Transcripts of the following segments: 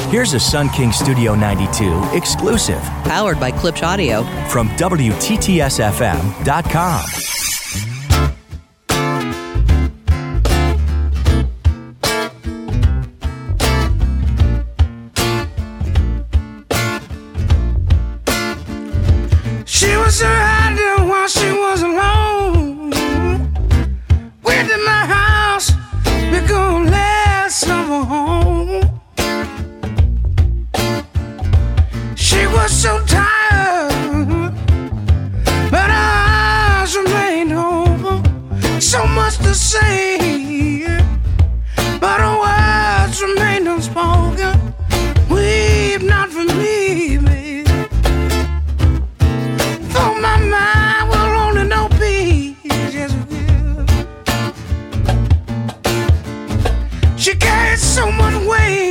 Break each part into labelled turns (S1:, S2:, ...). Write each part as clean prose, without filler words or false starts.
S1: Here's a Sun King Studio 92 exclusive.
S2: Powered by Klipsch Audio.
S1: From WTTSFM.com.
S3: She was around there while she was alone. Went to my house, we gon' last summer home. She was so tired, but her eyes remained open. So much to say, but her words remained unspoken. Weep not for me, baby. Though my mind will only know peace, yes it will. She carried so much weight,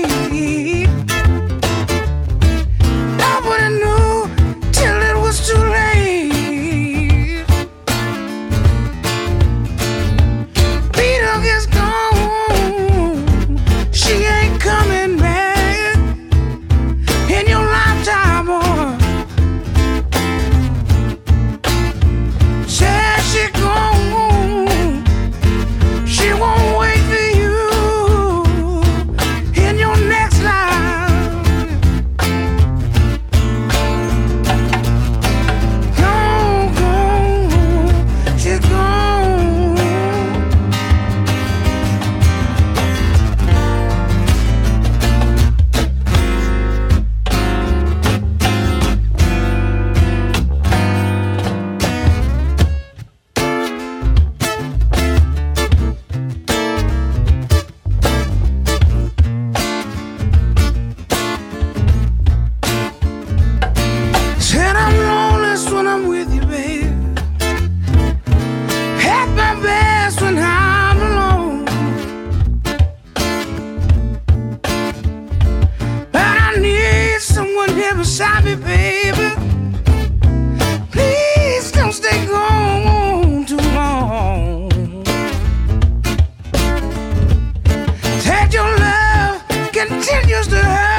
S3: nobody knew till it was too late. Peter is gone, she ain't coming back in your lifetime, boy. Said she gone, she won't wait for you in your next life. Gone, gone, she's gone. Said I'm loneliest when I'm with you, babe. At my best when I'm alone. But I need someone here beside me, baby. Please don't stay gone too long. Said your love continues to hurt.